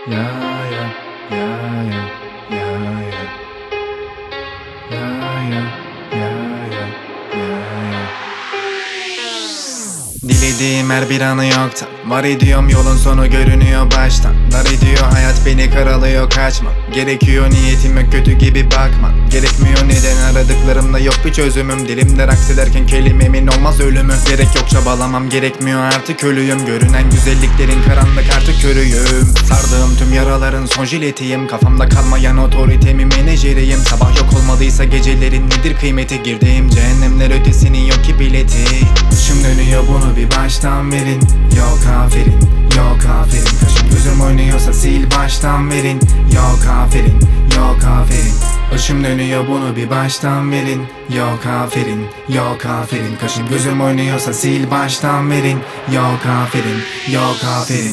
Ya ya ya ya ya ya ya ya ya ya ya. Dilediğim her bir anı yoktan var ediyorum, yolun sonu görünüyor baştan. Dar ediyor hayat, beni karalıyor, kaçma. Gerekiyor niyetime, kötü gibi bakma. Gerekmiyor neden, aradıklarımda yok bir çözümüm. Dilimde raks ederken kelimemin olmaz ölümü. Gerek yok çabalamam, gerekmiyor artık ölüyüm. Görünen güzelliklerin karanlık artık körüyüm. Sardığım tüm yaraların son jiletiyim. Kafamda kalmayan otoritemi menajeriyim. Sabah yok olmadıysa gecelerin nedir kıymeti? Girdiğim cehennemler ötesinin yok ki bileti. Başım dönüyor, bunu bir baştan verin. Yok aferin, yok aferin. Kaşım gözüm oynuyorsa sil baştan verin. Yok aferin, yok aferin. Başım dönüyor, bunu bir baştan verin. Yok aferin, yok aferin. Kaşım gözüm oynuyorsa sil baştan verin. Yok aferin, yok aferin.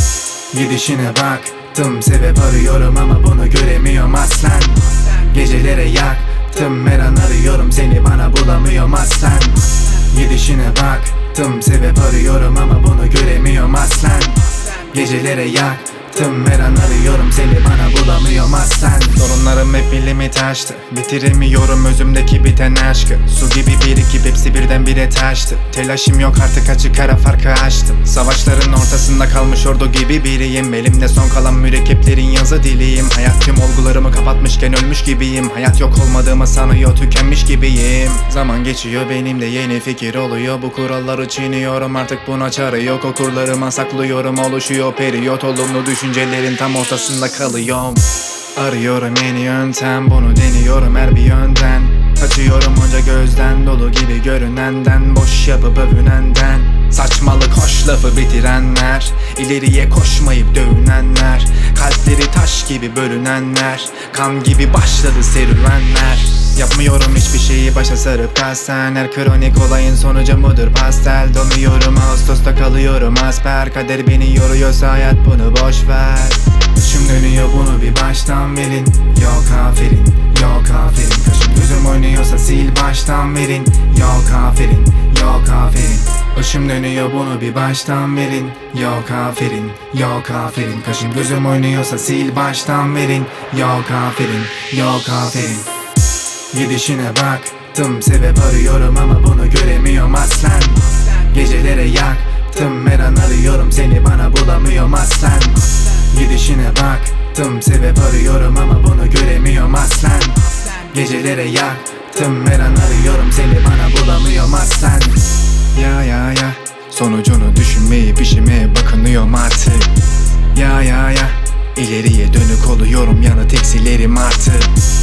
Gidişine baktım, sebep arıyorum ama bunu göremiyorum aslen. Gecelere yaktım, her an arıyorum seni, bana bulamıyorum aslen. Gidişine baktım, sebep arıyorum ama bunu göremiyorum aslen. Gecelere yaktım, her an arıyorum seni, bana bulamıyorum aslen. Sorunlarım hep bilimi taştı, bitiremiyorum özümdeki biten aşkı. Su gibi birikip hepsi birdenbire taştı. Telaşım yok artık, açık ara farkı açtım. Savaşların ortasında kalmış ordu gibi biriyim. Elimde son kalan mürekkeplerin yazı diliyim. Hayat tüm olgularımı kapatmışken ölmüş gibiyim. Hayat yok olmadığımı sanıyor, tükenmiş gibiyim. Zaman geçiyor, benimde yeni fikir oluyor. Bu kuralları çiğniyorum, artık buna çare yok. Okurlarıma saklıyorum, oluşuyor periyot. Olumlu düşüncelerin tam ortasında kalıyorum. Arıyorum yeni yöntem, bunu deniyorum her bir yönden. Kaçıyorum onca gözden, dolu gibi görünenden. Boş yapıp övünenden. Saçmalık hoş lafı bitirenler, ileriye koşmayıp dövünenler. Kalpleri taş gibi bölünenler. Kan gibi başladı serüvenler. Yapmıyorum hiçbir şeyi başa sarıp kasten. Her kronik olayın sonucu mudur pastel. Donuyorum Ağustos'ta kalıyorum asper. Kader beni yoruyorsa hayat, bunu boş ver. Başım dönüyor, bunu bir baştan verin. Yok aferin, yok aferin. Kaşım gözüm oynuyorsa sil baştan verin. Yok aferin, yok aferin. Başım dönüyor, bunu bir baştan verin. Yok aferin, yok aferin. Kaşım gözüm oynuyorsa sil baştan verin. Yok aferin, yok aferin. Gidişine baktım, sebep arıyorum ama bunu göremiyorum aslen. Gecelere yaktım, her an arıyorum seni, bana bulamıyorum aslen. Gidişine baktım, sebep arıyorum ama bunu göremiyorum aslen. Gecelere yaktım, her an arıyorum seni, bana bulamıyorum aslen. Ya ya ya, sonucunu düşünmeyip işime bakınıyorum artık. Ya ya ya, ileriye dönük oluyorum, yanıt eksilerim artık.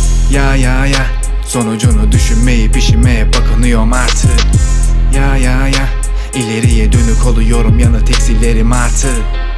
Ya ya ya, sonucunu düşünmeyip işime bakınıyorum artık. Ya ya ya, ileriye dönük oluyorum, yanıt eksilerim artık.